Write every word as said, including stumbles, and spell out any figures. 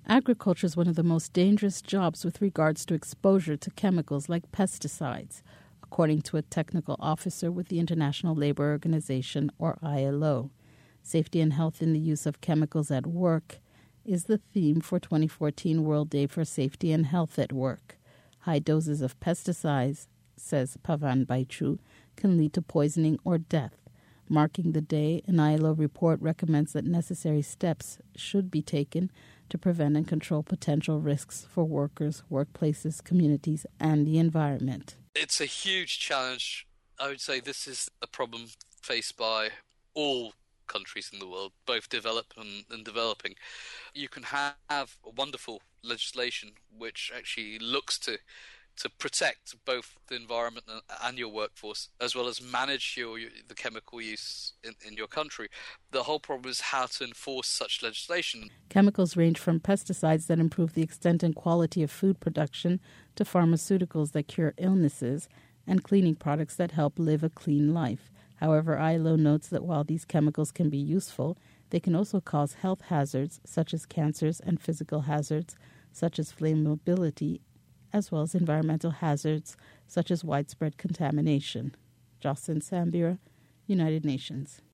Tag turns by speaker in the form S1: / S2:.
S1: Agriculture is one of the most dangerous jobs with regards to exposure to chemicals like pesticides, according to a technical officer with the International Labour Organization, or I L O. Safety and health in the use of chemicals at work is the theme for twenty fourteen World Day for Safety and Health at Work. High doses of pesticides, says Pavan Baichu, can lead to poisoning or death. Marking the day, an I L O report recommends that necessary steps should be taken to prevent and control potential risks for workers, workplaces, communities, and the environment.
S2: It's a huge challenge. I would say this is a problem faced by all countries in the world, both developed and, and developing. You can have wonderful legislation which actually looks to to protect both the environment and your workforce, as well as manage your, the chemical use in, in your country. The whole problem is how to enforce such legislation.
S1: Chemicals range from pesticides that improve the extent and quality of food production to pharmaceuticals that cure illnesses and cleaning products that help live a clean life. However, I L O notes that while these chemicals can be useful, they can also cause health hazards such as cancers and physical hazards such as flammability, as well as environmental hazards such as widespread contamination. Jocelyn Sambira, United Nations.